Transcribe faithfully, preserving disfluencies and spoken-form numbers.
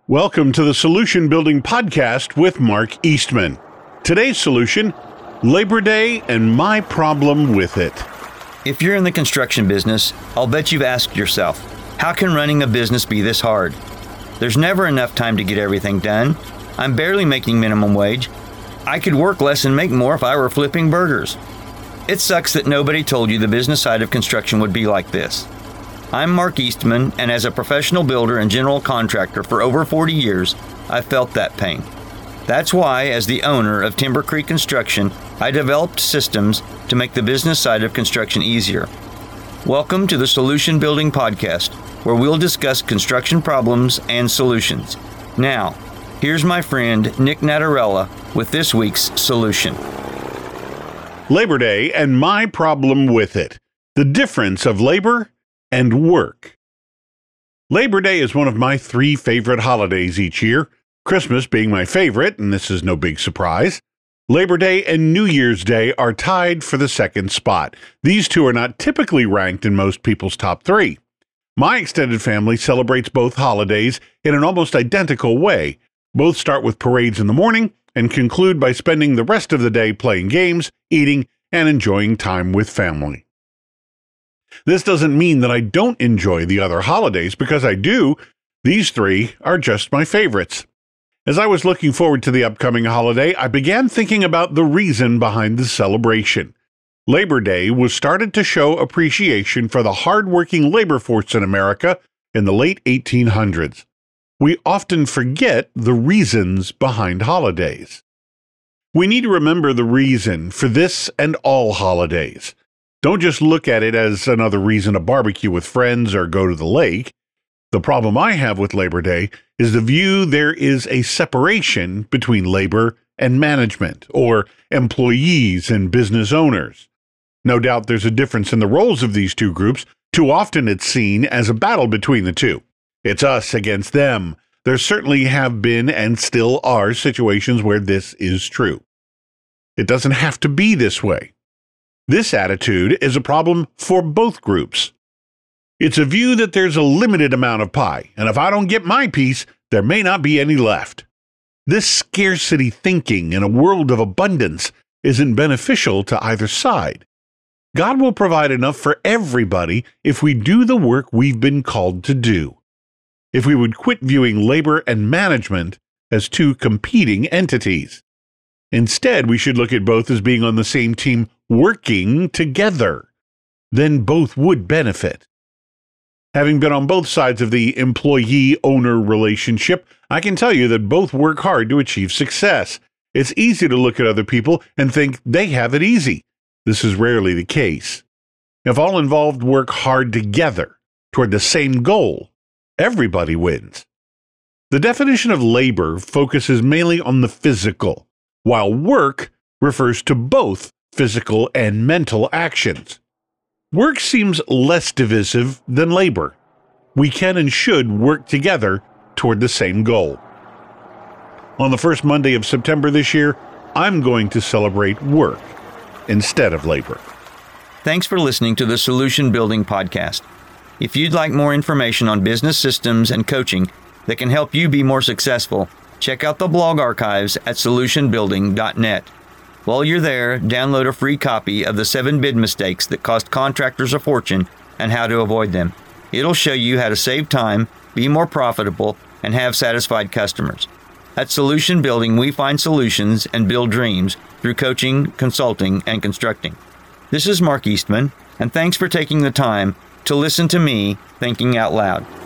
Welcome to the Solution Building Podcast with Mark Eastman. Today's solution, Labor Day and my problem with it. If you're in the construction business, I'll bet you've asked yourself, how can running a business be this hard? There's never enough time to get everything done. I'm barely making minimum wage. I could work less and make more if I were flipping burgers. It sucks that nobody told you the business side of construction would be like this. I'm Mark Eastman, and as a professional builder and general contractor for over forty years, I've felt that pain. That's why, as the owner of Timber Creek Construction, I developed systems to make the business side of construction easier. Welcome to the Solution Building Podcast, where we'll discuss construction problems and solutions. Now, here's my friend Nick Natarella with this week's solution. Labor Day and my problem with it. The difference of labor and work. Labor Day is one of my three favorite holidays each year, Christmas being my favorite, and this is no big surprise. Labor Day and New Year's Day are tied for the second spot. These two are not typically ranked in most people's top three. My extended family celebrates both holidays in an almost identical way. Both start with parades in the morning and conclude by spending the rest of the day playing games, eating, and enjoying time with family. This doesn't mean that I don't enjoy the other holidays, because I do. These three are just my favorites. As I was looking forward to the upcoming holiday, I began thinking about the reason behind the celebration. Labor Day was started to show appreciation for the hard-working labor force in America in the late eighteen hundreds. We often forget the reasons behind holidays. We need to remember the reason for this and all holidays. Don't just look at it as another reason to barbecue with friends or go to the lake. The problem I have with Labor Day is the view there is a separation between labor and management, or employees and business owners. No doubt there's a difference in the roles of these two groups. Too often it's seen as a battle between the two. It's us against them. There certainly have been and still are situations where this is true. It doesn't have to be this way. This attitude is a problem for both groups. It's a view that there's a limited amount of pie, and if I don't get my piece, there may not be any left. This scarcity thinking in a world of abundance isn't beneficial to either side. God will provide enough for everybody if we do the work we've been called to do. If we would quit viewing labor and management as two competing entities. Instead, we should look at both as being on the same team working together. Then both would benefit. Having been on both sides of the employee-owner relationship, I can tell you that both work hard to achieve success. It's easy to look at other people and think they have it easy. This is rarely the case. If all involved work hard together toward the same goal, everybody wins. The definition of labor focuses mainly on the physical, while work refers to both physical and mental actions. Work seems less divisive than labor. We can and should work together toward the same goal. On the first Monday of September this year, I'm going to celebrate work instead of labor. Thanks for listening to the Solution Building Podcast. If you'd like more information on business systems and coaching that can help you be more successful, check out the blog archives at solution building dot net. While you're there, download a free copy of the seven bid mistakes that cost contractors a fortune and how to avoid them. It'll show you how to save time, be more profitable, and have satisfied customers. At Solution Building, we find solutions and build dreams through coaching, consulting, and constructing. This is Mark Eastman, and thanks for taking the time to listen to me thinking out loud.